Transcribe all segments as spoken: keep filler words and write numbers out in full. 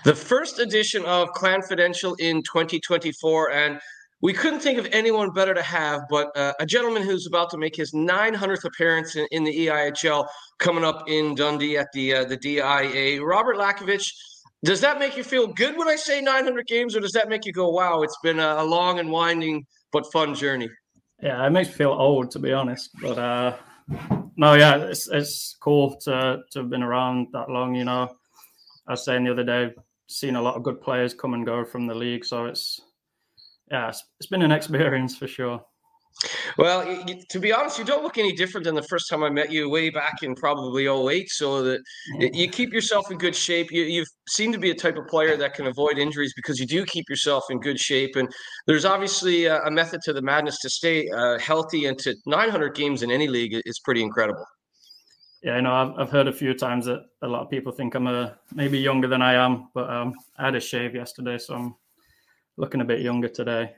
the first edition of Clanfidential in twenty twenty-four, and we couldn't think of anyone better to have but uh, a gentleman who's about to make his nine hundredth appearance in, in the E I H L coming up in Dundee at the uh, the D I A. Robert Lakovich, does that make you feel good when I say nine hundred games, or does that make you go, wow, it's been a, a long and winding but fun journey? Yeah, it makes me feel old, to be honest. But uh, no, yeah, it's it's cool to to have been around that long. You know, I was saying the other day, seen a lot of good players come and go from the league, so it's yeah, it's, it's been an experience for sure. Well, you, to be honest, you don't look any different than the first time I met you way back in probably oh eight. So that you keep yourself in good shape. You you seem to be a type of player that can avoid injuries because you do keep yourself in good shape. And there's obviously a, a method to the madness to stay uh, healthy, and to nine hundred games in any league is pretty incredible. Yeah, I know. I've, I've heard a few times that a lot of people think I'm a, maybe younger than I am, but um, I had a shave yesterday, so I'm looking a bit younger today.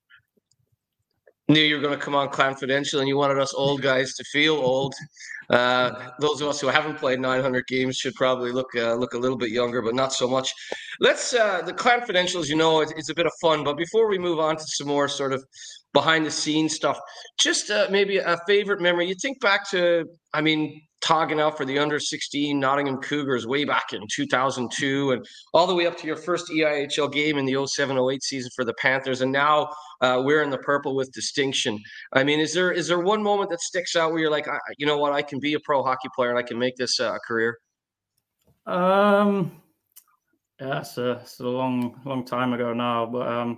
Knew you were going to come on Clanfidential, and you wanted us old guys to feel old. Uh, those of us who haven't played nine hundred games should probably look uh, look a little bit younger, but not so much. Let's uh, the Clanfidential, as you know, it's, it's a bit of fun. But before we move on to some more sort of behind the scenes stuff, just uh, maybe a favorite memory. You think back to, I mean, togging out for the under sixteen Nottingham Cougars way back in two thousand two, and all the way up to your first E I H L game in the oh seven oh eight season for the Panthers, and now uh, we're in the purple with distinction. I mean, is there is there one moment that sticks out where you're like, you know what, I can be a pro hockey player and I can make this uh, a career? Um, yeah, it's a, it's a long long time ago now, but um,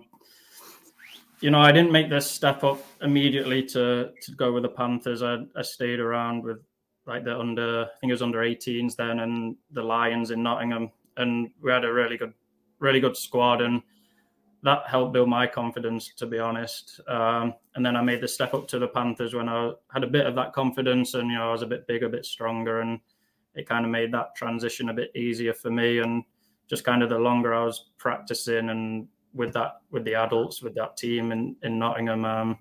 you know, I didn't make this step up immediately to to go with the Panthers. I I stayed around with like the under, I think it was under eighteens then, and the Lions in Nottingham, and we had a really good, really good squad, and that helped build my confidence, to be honest. Um, and then I made the step up to the Panthers when I had a bit of that confidence, and you know, I was a bit bigger, a bit stronger, and it kind of made that transition a bit easier for me. And just kind of the longer I was practicing and with that, with the adults, with that team in in Nottingham, um,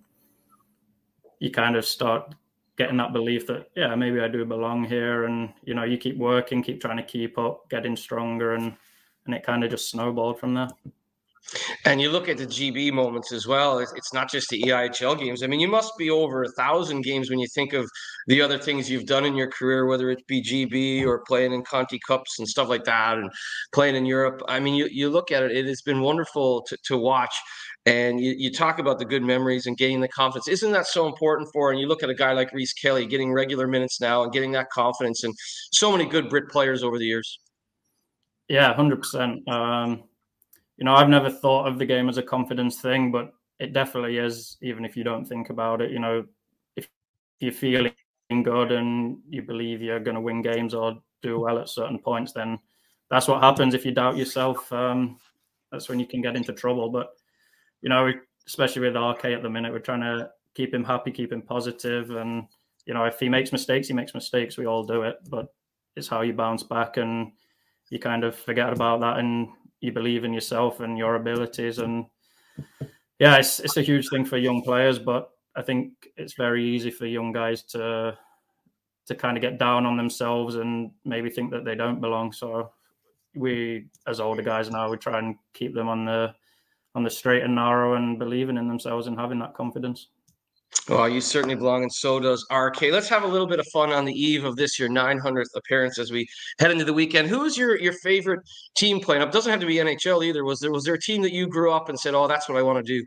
you kind of start getting that belief that, yeah, maybe I do belong here. And, you know, you keep working, keep trying to keep up, getting stronger, and and it kind of just snowballed from there. And you look at the G B moments as well. It's not just the E I H L games. I mean, you must be over a thousand games when you think of the other things you've done in your career, whether it be G B or playing in Conti Cups and stuff like that, and playing in Europe. I mean, you, you look at it, it has been wonderful to, to watch. And you, you talk about the good memories and gaining the confidence. Isn't that so important for, and you look at a guy like Rhys Kelly getting regular minutes now and getting that confidence, and so many good Brit players over the years. Yeah, one hundred percent. Um, you know, I've never thought of the game as a confidence thing, but it definitely is, even if you don't think about it. You know, if you're feeling good and you believe you're going to win games or do well at certain points, then that's what happens. If you doubt yourself, um, that's when you can get into trouble. But you know, especially with R K at the minute, we're trying to keep him happy, keep him positive. And, you know, if he makes mistakes, he makes mistakes. We all do it, but it's how you bounce back, and you kind of forget about that, and you believe in yourself and your abilities. And yeah, it's, it's a huge thing for young players, but I think it's very easy for young guys to, to kind of get down on themselves and maybe think that they don't belong. So we, as older guys now, we try and keep them on the, on the straight and narrow and believing in themselves and having that confidence. Well, you certainly belong, and so does R K. Let's have a little bit of fun on the eve of this, your nine hundredth appearance, as we head into the weekend. Who is your, your favorite team playing up? Doesn't have to be N H L either. Was there was there a team that you grew up and said, oh, that's what I want to do?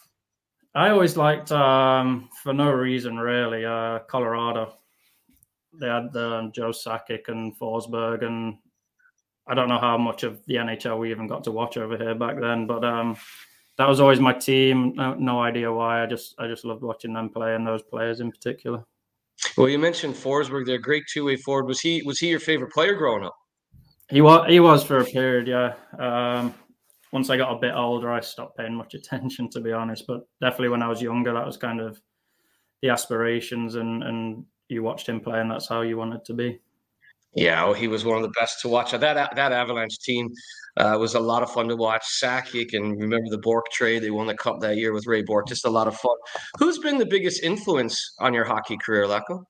I always liked, um, for no reason really, uh, Colorado. They had uh, Joe Sakic and Forsberg, and I don't know how much of the N H L we even got to watch over here back then, but um, that was always my team. No, no idea why. I just I just loved watching them play, and those players in particular. Well, you mentioned Forsberg. They're a great two-way forward. Was he was he your favorite player growing up? He was he was for a period, yeah. Um, once I got a bit older, I stopped paying much attention, to be honest. But definitely when I was younger, that was kind of the aspirations, and and you watched him play, and that's how you wanted to be. Yeah, oh, he was one of the best to watch. That that Avalanche team uh, was a lot of fun to watch. Sakic, and remember the Bourque trade? They won the cup that year with Ray Bourque. Just a lot of fun. Who's been the biggest influence on your hockey career, Lako?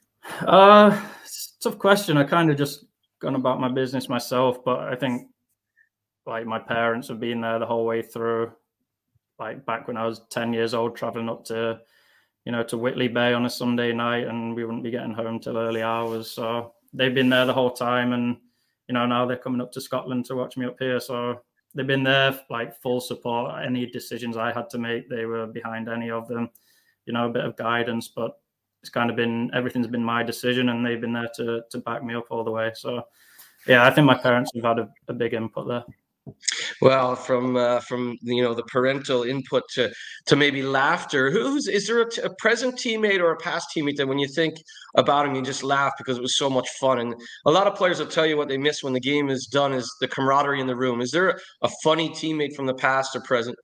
Uh, it's a tough question. I kind of just gone about my business myself, but I think like my parents have been there the whole way through. Like back when I was ten years old, traveling up to, you know, to Whitley Bay on a Sunday night, and we wouldn't be getting home till early hours. So they've been there the whole time, and you know, now they're coming up to Scotland to watch me up here. So they've been there, like full support. Any decisions I had to make, they were behind any of them. You know, a bit of guidance, but it's kind of been, everything's been my decision, and they've been there to to back me up all the way. So yeah, I think my parents have had a, a big input there. Well, from uh, from you know the parental input to to maybe laughter. Who's is there a, t- a present teammate or a past teammate that when you think about him, you just laugh because it was so much fun? And a lot of players will tell you what they miss when the game is done is the camaraderie in the room. Is there a, a funny teammate from the past or present?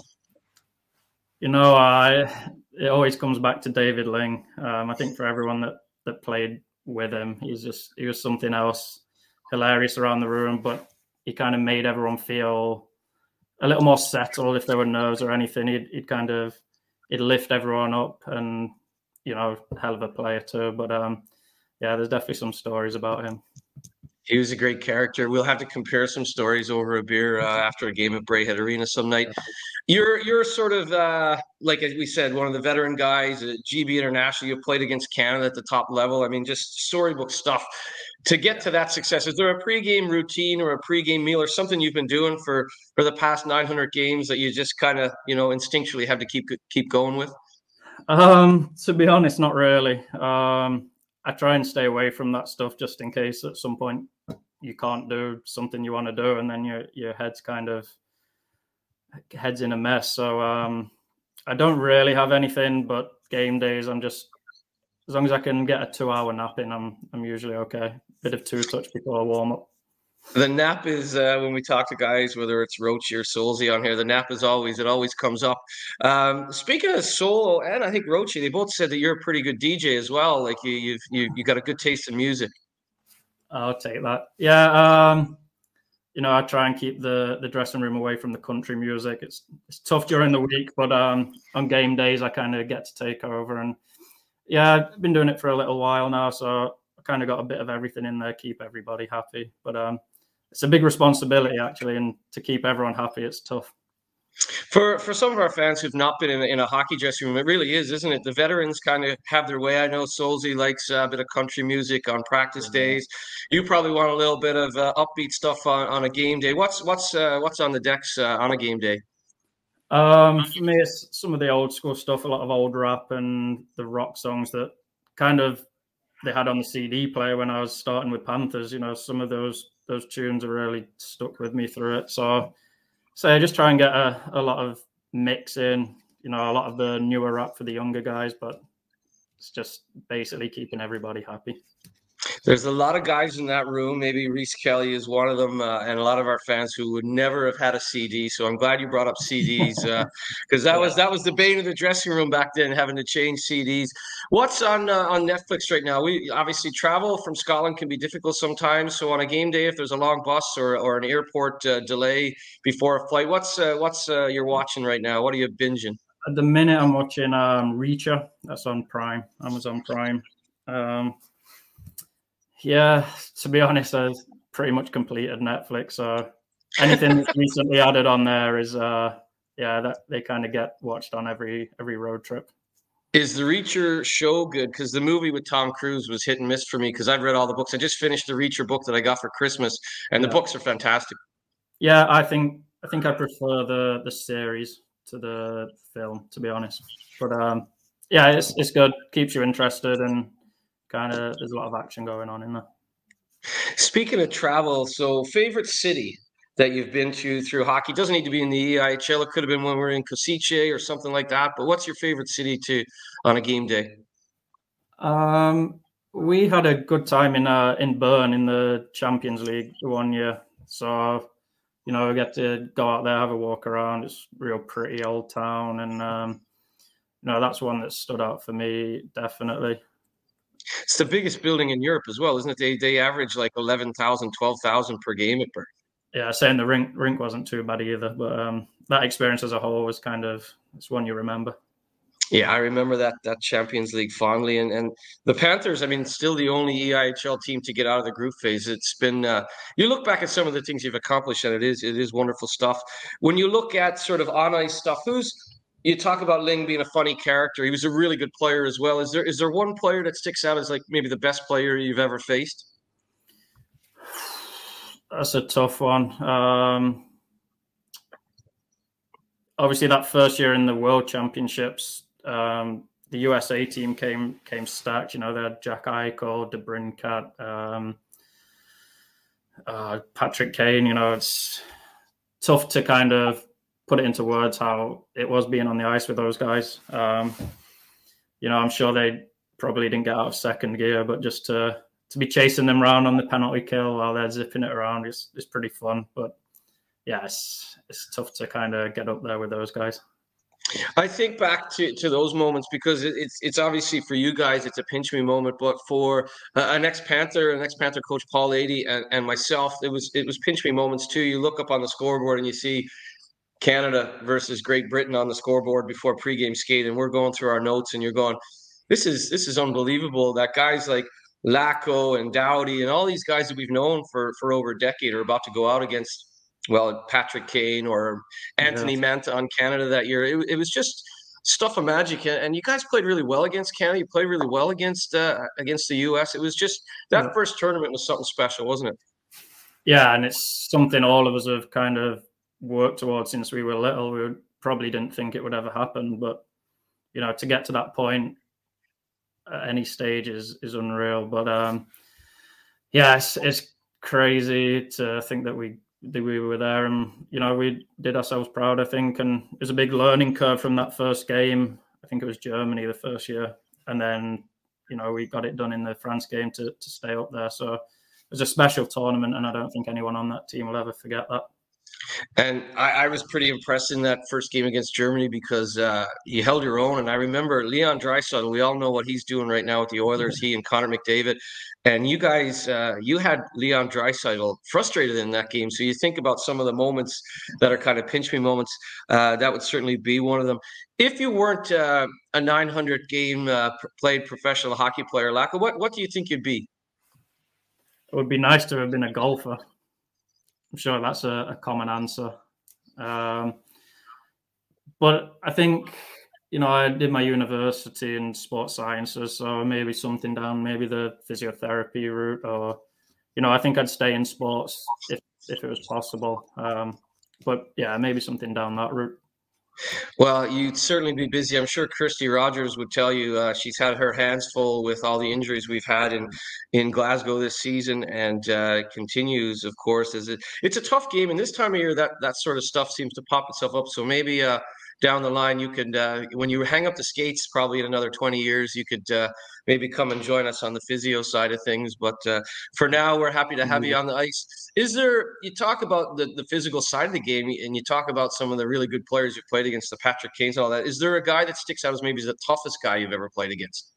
You know, I it always comes back to David Ling. Um, I think for everyone that that played with him, he's just he was something else, hilarious around the room, but he kind of made everyone feel a little more settled if there were nerves or anything. He'd, he'd kind of he'd lift everyone up, and you know, hell of a player too. But um, yeah, there's definitely some stories about him. He was a great character. We'll have to compare some stories over a beer uh, after a game at Braehead Arena some night. You're you're sort of uh, like as we said, one of the veteran guys at G B International. You played against Canada at the top level. I mean, just storybook stuff. To get to that success, is there a pregame routine or a pregame meal or something you've been doing for for the past nine hundred games that you just kind of you know instinctually have to keep keep going with? Um, to be honest, not really. Um, I try and stay away from that stuff just in case at some point you can't do something you want to do, and then your your head's kind of head's in a mess. So um, I don't really have anything, but game days, I'm just as long as I can get a two-hour nap in, I'm I'm usually okay. Bit of two-touch before I warm up. The nap is uh, when we talk to guys, whether it's Roche or Solzy on here. The nap is always it always comes up. Um, speaking of Solo and I think Roche, they both said that you're a pretty good D J as well. Like you you've you you got a good taste in music. I'll take that. Yeah, um, you know, I try and keep the the dressing room away from the country music. It's it's tough during the week, but um, on game days, I kind of get to take over. And yeah, I've been doing it for a little while now, so I kind of got a bit of everything in there, keep everybody happy. But um, it's a big responsibility actually, and to keep everyone happy, it's tough. For for some of our fans who've not been in a, in a hockey dressing room, it really is, isn't it? The veterans kind of have their way. I know Solzy likes uh, a bit of country music on practice days. You probably want a little bit of uh, upbeat stuff on, on a game day. What's what's uh, what's on the decks uh, on a game day? Um, for me, it's some of the old school stuff, a lot of old rap and the rock songs that kind of they had on the C D player when I was starting with Panthers. You know, some of those those tunes are really stuck with me through it. So. So I just try and get a, a lot of mix in, you know, a lot of the newer rap for the younger guys, but it's just basically keeping everybody happy. There's a lot of guys in that room. Maybe Reese Kelly is one of them, uh, and a lot of our fans who would never have had a C D. So I'm glad you brought up C Ds because uh, that yeah. was that was the bane of the dressing room back then, having to change C Ds. What's on uh, on Netflix right now? We obviously travel from Scotland can be difficult sometimes. So on a game day, if there's a long bus or, or an airport uh, delay before a flight, what's uh, what's uh, you're watching right now? What are you binging? At the minute, I'm watching um, Reacher. That's on Prime, Amazon Prime. Um, Yeah, to be honest, I've pretty much completed Netflix. So anything that's recently added on there is, uh, yeah, that they kind of get watched on every every road trip. Is the Reacher show good? Because the movie with Tom Cruise was hit and miss for me because I've read all the books. I just finished the Reacher book that I got for Christmas, and yeah. the books are fantastic. Yeah, I think I think I prefer the the series to the film, to be honest. But um, yeah, it's it's good. Keeps you interested and. Kind of, there's a lot of action going on in there. Speaking of travel, so favorite city that you've been to through hockey doesn't need to be in the E I H L. It could have been when we were in Košice or something like that. But what's your favorite city to on a game day? Um, we had a good time in uh, in Bern in the Champions League one year. So, you know, we get to go out there, have a walk around. It's a real pretty old town, and um, you know, that's one that stood out for me definitely. It's the biggest building in Europe as well, isn't it? They they average like eleven thousand, twelve thousand per game at Bern. Yeah, saying the rink rink wasn't too bad either, but um, that experience as a whole was kind of it's one you remember. Yeah, I remember that that Champions League fondly, and and the Panthers. I mean, still the only E I H L team to get out of the group phase. It's been uh, you look back at some of the things you've accomplished, and it is it is wonderful stuff. When you look at sort of on ice stuff, who's you talk about Ling being a funny character. He was a really good player as well. Is there is there one player that sticks out as like maybe the best player you've ever faced? That's a tough one. Um, obviously, that first year in the World Championships. Um, the U S A team came came stacked. You know, they had Jack Eichel, DeBrincat, um, uh, Patrick Kane. You know, it's tough to kind of put it into words how it was being on the ice with those guys. Um, you know, I'm sure they probably didn't get out of second gear, but just to to be chasing them around on the penalty kill while they're zipping it around is is pretty fun. But yeah, it's it's tough to kind of get up there with those guys. I think back to, to those moments because it's it's obviously for you guys it's a pinch me moment, but for uh, an ex Panther, an ex Panther coach Paul Adey and, and myself, it was it was pinch me moments too. You look up on the scoreboard and you see Canada versus Great Britain on the scoreboard before pregame skate, and we're going through our notes, and you're going, this is this is unbelievable that guys like Lacko and Doughty and all these guys that we've known for for over a decade are about to go out against. Well, Patrick Kane or Anthony yeah. Mantha on Canada that year. It, it was just stuff of magic, and you guys played really well against Canada. You played really well against uh, against the U S. It was just that yeah. first tournament was something special, wasn't it? Yeah, and it's something all of us have kind of worked towards since we were little. We probably didn't think it would ever happen, but you know, to get to that point at any stage is is unreal. But um, yeah, it's, it's crazy to think that we. we were there, and you know, we did ourselves proud, I think, and it was a big learning curve from that first game. I think it was Germany the first year, and then you know, we got it done in the France game to to stay up there. So it was a special tournament, and I don't think anyone on that team will ever forget that. And I, I was pretty impressed in that first game against Germany because uh, you held your own. And I remember Leon Draisaitl. We all know what he's doing right now with the Oilers. He and Connor McDavid. And you guys, uh, you had Leon Draisaitl frustrated in that game. So you think about some of the moments that are kind of pinch me moments. Uh, that would certainly be one of them. If you weren't uh, a nine hundred game uh, played professional hockey player, Lacko, what what do you think you'd be? It would be nice to have been a golfer. I'm sure that's a, a common answer. Um, but I think, you know, I did my university in sports sciences, so maybe something down maybe the physiotherapy route, or, you know, I think I'd stay in sports if, if it was possible. Um, but yeah, maybe something down that route. Well, you'd certainly be busy. I'm sure Kirsty Rogers would tell you uh, she's had her hands full with all the injuries we've had in, in Glasgow this season, and uh, continues, of course. As it, it's a tough game, and this time of year, that that sort of stuff seems to pop itself up. So maybe uh, down the line, you could, uh, when you hang up the skates, probably in another twenty years, you could uh, maybe come and join us on the physio side of things. But uh, for now, we're happy to have you on the ice. Is there, you talk about the, the physical side of the game, and you talk about some of the really good players you've played against, the Patrick Kanes and all that. Is there a guy that sticks out as maybe the toughest guy you've ever played against?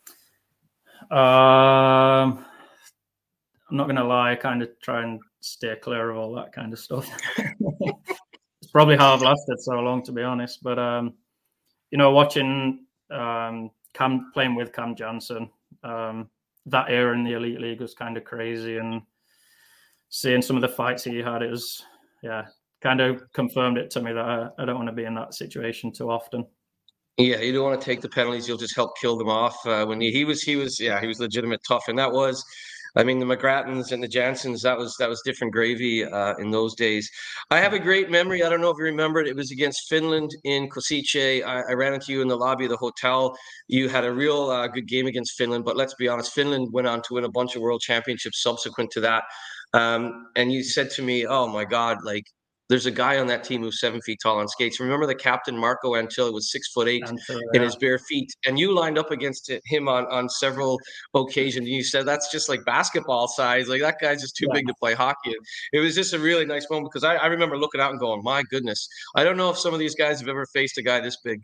Um, I'm not going to lie, I kind of try and steer clear of all that kind of stuff. It's probably how I've lasted so long, to be honest. But, um, you know, watching um, Cam playing with Cam Janssen, um, that era in the Elite League was kind of crazy. And seeing some of the fights he had, it was, yeah, kind of confirmed it to me that I, I don't want to be in that situation too often. Yeah, you don't want to take the penalties. You'll just help kill them off. Uh, when he, he was, he was, yeah, he was legitimate tough. And that was, I mean, the McGrattans and the Janssens, that was that was different gravy uh, in those days. I have a great memory. I don't know if you remember it. It was against Finland in Košice. I, I ran into you in the lobby of the hotel. You had a real uh, good game against Finland. But let's be honest, Finland went on to win a bunch of world championships subsequent to that. Um, and you said to me, oh, my God, like, there's a guy on that team who's seven feet tall on skates. Remember the captain, Marco Antilli, was six foot eight Antilli, in yeah. his bare feet. And you lined up against him on, on several occasions. And you said, that's just like basketball size. Like, that guy's just too yeah. big to play hockey. It was just a really nice moment because I, I remember looking out and going, my goodness, I don't know if some of these guys have ever faced a guy this big.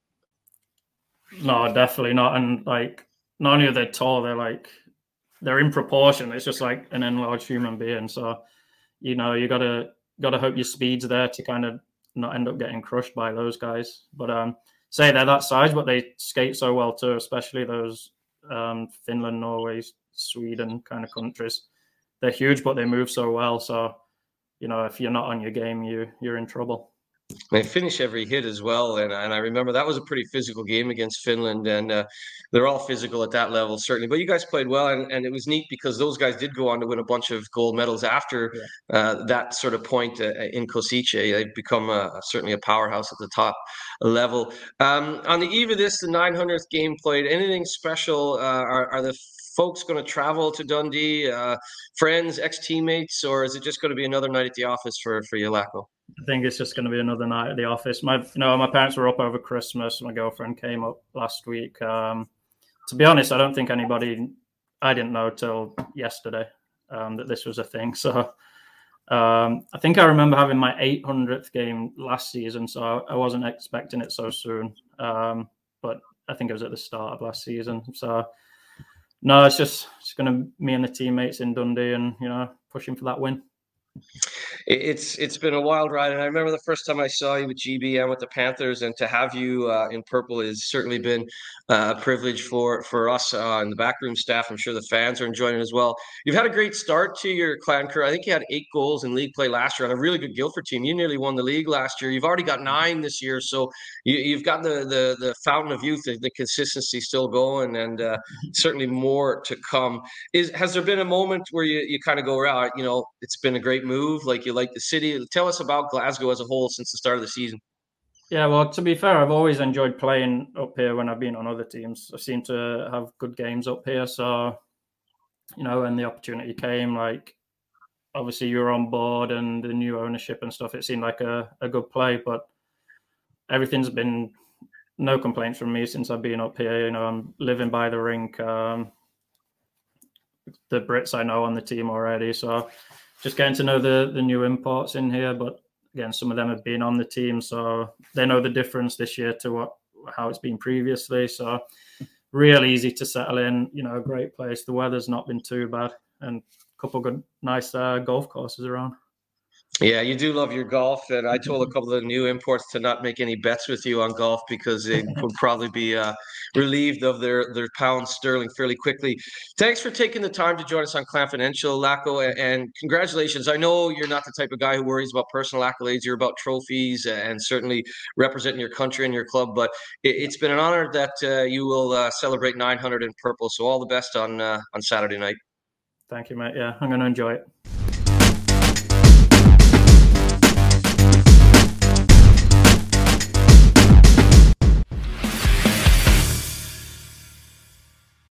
No, definitely not. And like, not only are they tall, they're like, they're in proportion. It's just like an enlarged human being. So, you know, you got to, got to hope your speed's there to kind of not end up getting crushed by those guys. But um, say they're that size, but they skate so well too, especially those um, Finland, Norway, Sweden kind of countries. They're huge, but they move so well. So, you know, if you're not on your game, you you're in trouble. They finish every hit as well, and and I remember that was a pretty physical game against Finland, and uh, they're all physical at that level, certainly. But you guys played well, and, and it was neat because those guys did go on to win a bunch of gold medals after yeah. uh, that sort of point uh, in Košice. They've become a, certainly a powerhouse at the top level. Um, on the eve of this, the nine hundredth game played. Anything special? Uh, are, are the folks going to travel to Dundee? Uh, friends, ex-teammates, or is it just going to be another night at the office for for you, Lacko? I think it's just going to be another night at the office. My, you know, my parents were up over Christmas. My girlfriend came up last week. Um, to be honest, I don't think anybody, I didn't know till yesterday um, that this was a thing. So um, I think I remember having my eight hundredth game last season. So I, I wasn't expecting it so soon. Um, but I think it was at the start of last season. So no, it's just, it's going to me and the teammates in Dundee and, you know, pushing for that win. It's it's been a wild ride, and I remember the first time I saw you with G B and with the Panthers, and to have you uh, in purple has certainly been uh, a privilege for for us uh, and the backroom staff. I'm sure the fans are enjoying it as well. You've had a great start to your clan career. I think you had eight goals in league play last year on a really good Guildford team. You nearly won the league last year. You've already got nine this year, so you, you've got the the the fountain of youth, the, the consistency still going, and uh, certainly more to come. Is has there been a moment where you you kind of go, right, you know, it's been a great move, like you like the city? Tell us about Glasgow as a whole since the start of the season. Yeah, well, to be fair, I've always enjoyed playing up here when I've been on other teams. I seem to have good games up here. So, you know, when the opportunity came, like, obviously you were on board and the new ownership and stuff, it seemed like a, a good play. But everything's been no complaints from me since I've been up here. You know, I'm living by the rink. Um, the Brits I know on the team already. So just getting to know the the new imports in here, but again, some of them have been on the team, so they know the difference this year to what how it's been previously. So real easy to settle in. You know, a great place. The weather's not been too bad, and a couple of good, nice uh, golf courses around. Yeah, you do love your golf, and I told a couple of the new imports to not make any bets with you on golf because they would probably be uh, relieved of their their pounds sterling fairly quickly. Thanks for taking the time to join us on Clanfidential, Lacko, and congratulations. I know you're not the type of guy who worries about personal accolades. You're about trophies and certainly representing your country and your club, but it, it's been an honor that uh, you will uh, celebrate nine hundred in purple, so all the best on uh, on Saturday night. Thank you, mate. Yeah, I'm going to enjoy it.